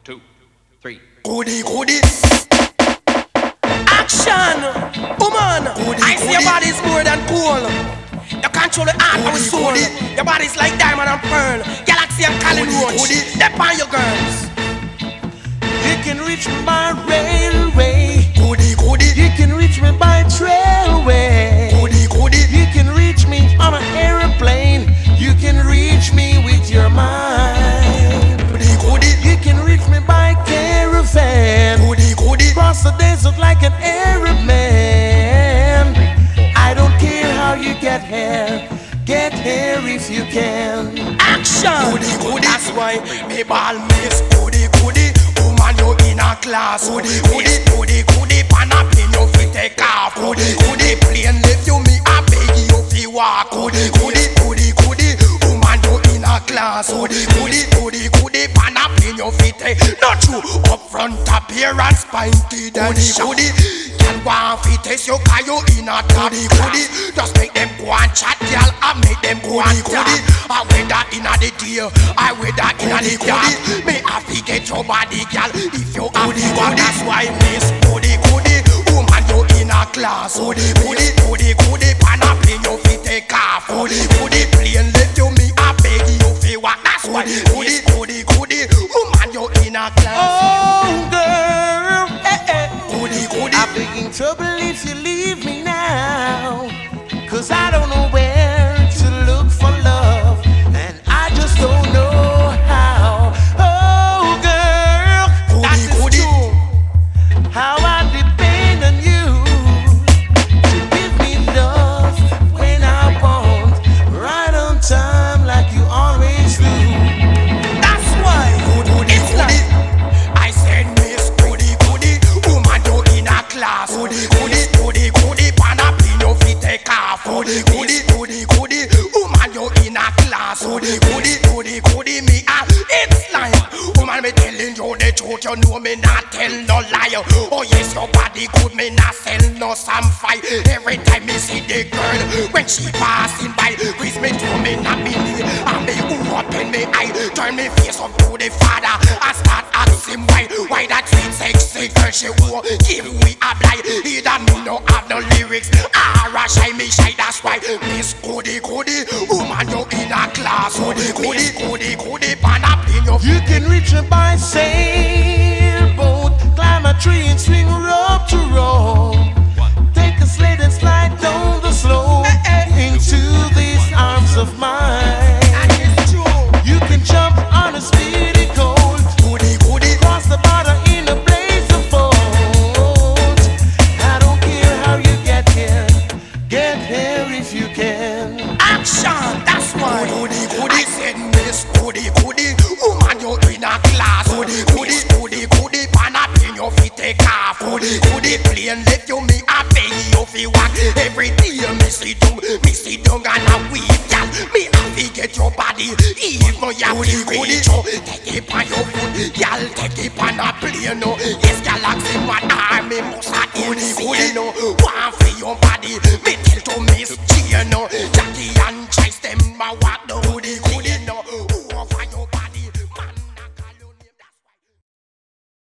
2, 3. Goody, goody. Action! Woman! Goody, I see your goody. body's more than cool. You control the heart of the Goody, soul. goody. Your body's like diamond and pearl. Galaxy and Colin Goody, Roach. goody. Step on your girls. You can reach me by railway. Goody, goody. You can reach me by trailway. Goody, goody. You can reach me on an airplane. You can reach me with your mind. Goody, goody. You can reach me by caravan. Goody, goody. Cross the desert like an Arab man. I don't care how you get here. Get here if you can. Action! Goody, goody. That's why me ball miss. Goody, goody. Woman, you in a class. Goody, goody. Goody, goody. Pan a plane, you fi take off. Goody, goody. Plane left you, me a beg you fi walk. Goody, goody. Goody, goody. Woman, you in a class. Goody, goody. Goody, goody. Pan a plane, you fi take. Not true. Up front appearance, pinted and goody. Can one fi test you 'cause you in a top goody. Just make them go and chat, girl, and make them go and talk. I weather inna the day, I weather inna the dark. Me have to get your body, girl, if you have the work. That's why miss goody goody. Woman, you in a class. Goody goody, goody goody. Pan a plane, you fi take off. Goody goody, plane let you me a beg you fi walk. That's why goody goody goody. Woman, you in a class. Oh girl, Goody goody. I'll be in trouble if you leave me now. 'Cause I don't know where to look for love, and I just don't know how. Oh girl, that is Goody, true. How I depend on you to give me love when I want, right on time like you always do. that's why Goody it's goody. like I said miss goody goody. Woman, you in a class. Goody goody, goody goody. Pan a plane, you fi take off. Goody goody, goody goody. Woman, you in a class. Goody goody, goody goody. Me a it's like woman, me telling you the truth. You know me not tell no lie. Oh yes, your body good. Me not sell no some fight. Every time me see the girl when she passing by, quiz me to me not me knee. And me open me eye, turn me face up to the father and start asking why that sweet sexy girl she won't give we a blind. Either me no have no lyrics or a shy me shy. That's why Miss Goody Goody, woman you in a class. Goody Goody, Goody Goody, pan a plane You can reach me by sailboat, climb a tree and swing rope to rope. Take a sled and slide down the slope into these arms of mine. You can jump on a speedy colt, Goody Goody. cross the border in a blaze of boat. I don't care how you get here if you can. action. That's why Goody Goody. I said Miss Goody Goody, woman you in a class. Goody Goody, Goody Goody, pan a plane you fi take off. Goody Goody, plane let you me a beg you fi walk. Every day me sit down and a weep, girl. Me a fi get your body, even you fi reach out. Take it on your foot, girl. Take it on a plane, no. Yes, Galaxy man, army must a insane, no. One for your body, me tell to Miss G, no. Jackie and Chase them a walk down. Goody Goody, no.